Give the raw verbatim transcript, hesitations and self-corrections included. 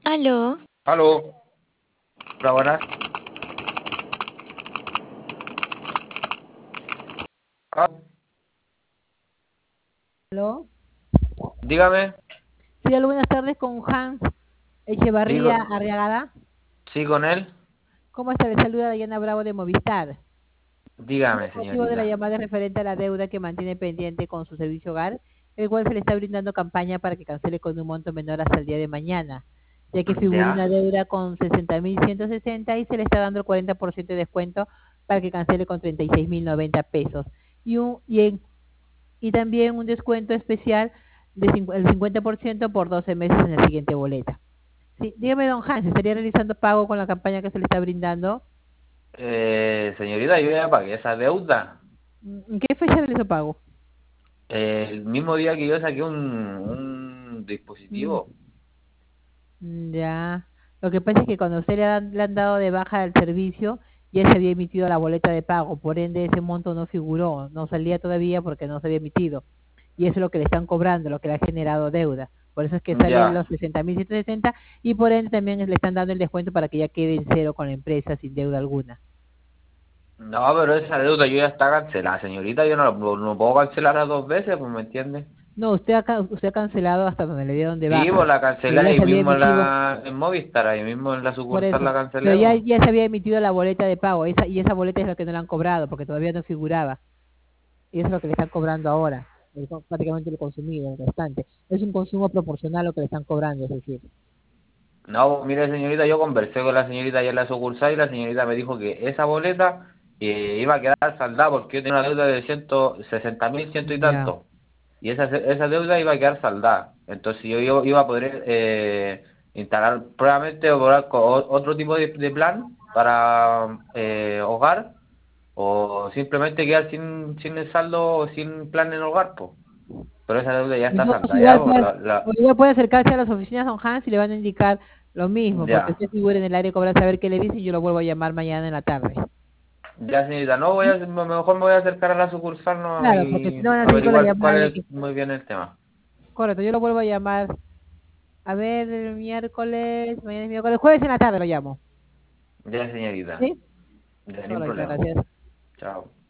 Aló, Aló, hola, buenas. Ah, Aló. dígame. Sí, hola, buenas tardes con Hans Sí, Echevarría con, Arriagada. sí, con él. ¿Cómo está? Le saluda Diana Bravo de Movistar. Sí, Dígame, el motivo de la señorita. llamada es referente a la deuda que mantiene pendiente con su servicio hogar, el cual se le está brindando campaña para que cancele con un monto menor hasta el día de mañana, ya que figura una ¿Ya? deuda con sesenta mil ciento sesenta y se le está dando el cuarenta por ciento de descuento para que cancele con treinta y seis mil noventa pesos. Y, un, y, en- y también un descuento especial del cincuenta por ciento por doce meses en la siguiente boleta. Sí, dígame, don Hans, ¿estaría realizando pago con la campaña que se le está brindando? Eh, señorita, yo ya pagué esa deuda. Mm, ¿En qué fecha realizó pago? Eh, el mismo día que yo saqué un, un Mm, dispositivo. mm, ya. Lo que pasa es que cuando usted le han, le han dado de baja del servicio, ya se había emitido la boleta de pago, por ende ese monto no figuró, no salía todavía porque no se había emitido. Y eso es lo que le están cobrando, lo que le ha generado deuda. Por eso es que salen Ya. los sesenta mil ciento sesenta y por ende también le están dando el descuento para que ya quede en cero con la empresa sin deuda alguna. No, pero esa deuda yo ya está cancelada, señorita. Yo no, la puedo- no puedo cancelarla dos veces, pues, ¿me entiende? No, usted ha, ca- usted ha cancelado hasta donde le dieron de Sí, pues baja, la pero cancelé ya ahí se había mismo en emitido, la en Movistar, ahí mismo en la por sucursal la eso, pero cancelé, ya, pues. ya se había emitido la boleta de pago, esa, y esa boleta es la que no le han cobrado, porque todavía no figuraba, y eso es lo que le están cobrando ahora, el co- prácticamente lo consumido, el restante. Es un consumo proporcional a lo que le están cobrando, es decir. No, pues, mire señorita, yo conversé con la señorita allá en la sucursal y la señorita me dijo que esa boleta eh, iba a quedar saldada porque yo tenía una deuda de ciento sesenta mil, ciento y Ya, tanto. Y esa, esa deuda iba a quedar saldada. Entonces yo, yo iba a poder eh, instalar probablemente o probar con o- otro tipo de, de plan para eh, hogar o simplemente quedar sin, sin el saldo o sin plan en hogar, pues. Pero esa deuda ya está entonces saldada, ya, igual pues, puede, la, la- o igual puede acercarse a las oficinas Don Hans y le van a indicar lo mismo, porque ya. usted figura en el área de cobrar saber qué le dice y yo lo vuelvo a llamar mañana en la tarde. Ya, señorita, no voy a, mejor me voy a acercar a la sucursal, ¿no? Claro, porque si Y no van a seguir con la averiguar llamada cuál de es que, muy bien el tema. correcto, yo lo vuelvo a llamar. A ver, el miércoles, mañana es miércoles, jueves en la tarde lo llamo. Ya, señorita, ¿Sí? ya, ni un Correcto, problema. gracias. Chao.